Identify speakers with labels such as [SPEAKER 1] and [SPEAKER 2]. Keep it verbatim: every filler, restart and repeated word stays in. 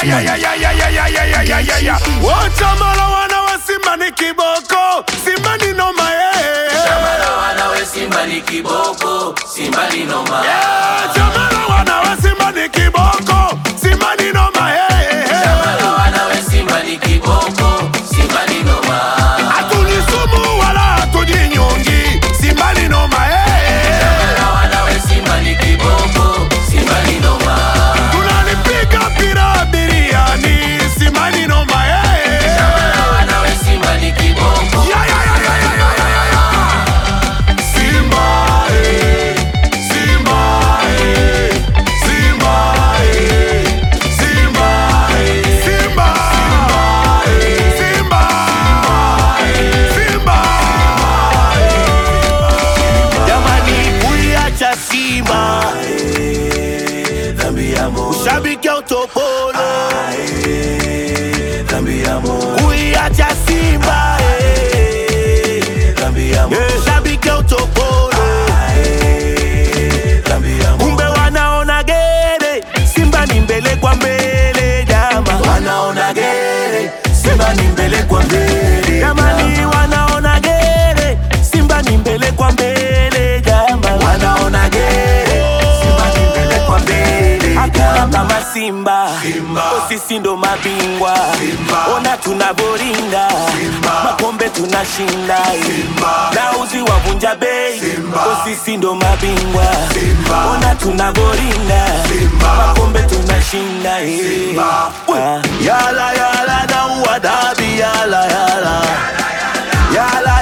[SPEAKER 1] Chamala wana wa Simba ni kiboko, Simba ni noma eh.
[SPEAKER 2] Chamala wana wa Simba ni kiboko, Simba ni noma.
[SPEAKER 1] Chamala wana wa Simba ni kiboko, Simba ni noma eh.
[SPEAKER 2] Chamala wana wa Simba ni kiboko, Simba ni noma.
[SPEAKER 1] Hatunisumu wala hatujinyongi, Simba ni noma eh.
[SPEAKER 2] Chamala wana wa Simba ni kiboko, Simba ni noma.
[SPEAKER 1] Tunalipiga pira biriani, Simba ni noma eh.
[SPEAKER 2] Chamala wana wa Simba ni kiboko.
[SPEAKER 1] Ya ya ya ya ya ya ya ya. Simba eh, Simba eh, Simba eh, Simba eh, Simba eh, Simba eh, Simba. Jamani, kuiacha Simba
[SPEAKER 2] Dhambi ya Mungu.
[SPEAKER 1] ushabiki utopolo,
[SPEAKER 2] Dhambi ya Mungu.
[SPEAKER 1] kuiacha Simba
[SPEAKER 2] Dhambi ya Mungu.
[SPEAKER 1] ushabiki utopolo.
[SPEAKER 2] Dhambi ya Mungu.
[SPEAKER 1] Kumbe wanaona gere, Simba ni mbele kwa mbele jama.
[SPEAKER 2] Wanaona gere, Simba ni mbele kwa mbele.
[SPEAKER 1] Jamani wanaona gere, Simba ni mbele kwa mbele jama.
[SPEAKER 2] Wanaona gere, Simba ni mbele kwa mbele.
[SPEAKER 1] Hakuna kama Simba,
[SPEAKER 2] Simba.
[SPEAKER 1] O sisi ndo mabingwa.
[SPEAKER 2] Simba.
[SPEAKER 1] Ona tunavoringa,
[SPEAKER 2] Simba.
[SPEAKER 1] makombe tunashinda.
[SPEAKER 2] Simba.
[SPEAKER 1] Na uzi wavunja bei,
[SPEAKER 2] Simba.
[SPEAKER 1] O sisi ndo mabingwa.
[SPEAKER 2] Simba.
[SPEAKER 1] Ona tunavoringa,
[SPEAKER 2] Simba.
[SPEAKER 1] makombe tunashinda.
[SPEAKER 2] Simba.
[SPEAKER 1] Ah. Yala yala na uwadabi yala yala, yala